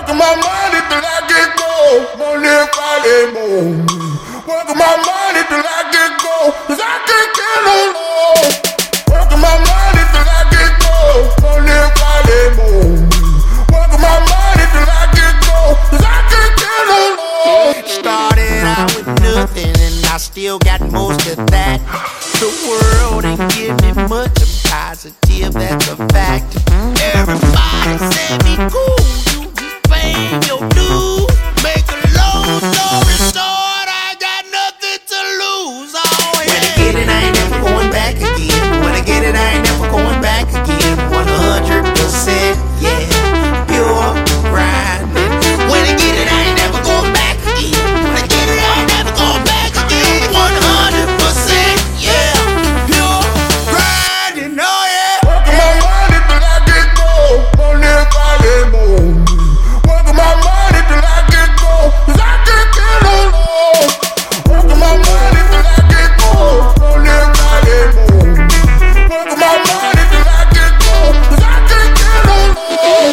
Working my money till I get gold. Money Friday morning. Working my money till I get gold. 'Cause I can't get no low. Working my money till I get gold. Money Friday morning. Working my money till I get gold. 'Cause I can't get no low. Started out with nothing and I still got most of that. The world ain't giving me much, I'm positive, that's a fact. Everybody say me cool, you just paying your dues. Make a long story short, I got nothing to lose. Oh yeah. When I get it, I ain't never going back again. When I get it, I ain't never going back again. 100%, yeah, pure grinding. When I get it, I ain't never going back again. When I get it, I ain't never going back again. 100%, yeah, pure grinding. Oh yeah. Working my money till I get gold. Money Friday morning. Working my money till I get gold. 'Cause I can't get no low. Working my money till I get gold. Money Friday morning. Working my money till I get gold. 'Cause I can't get no low.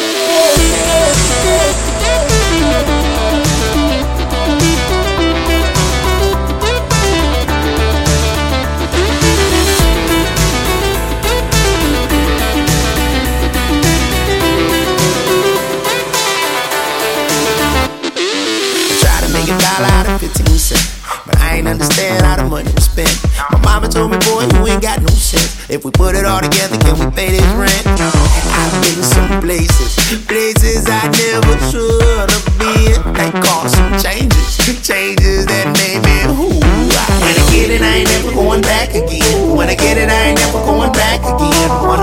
Try to make $1 out of 15 cents, but I ain't understand how the money was spent. My mama told me, boy, you ain't got no sense. If we put it all together, can we pay this rent? I've been some places I never should have been. They caused some changes that made me who I am. When I get it, I ain't never going back again. When I get it, I ain't never going back again.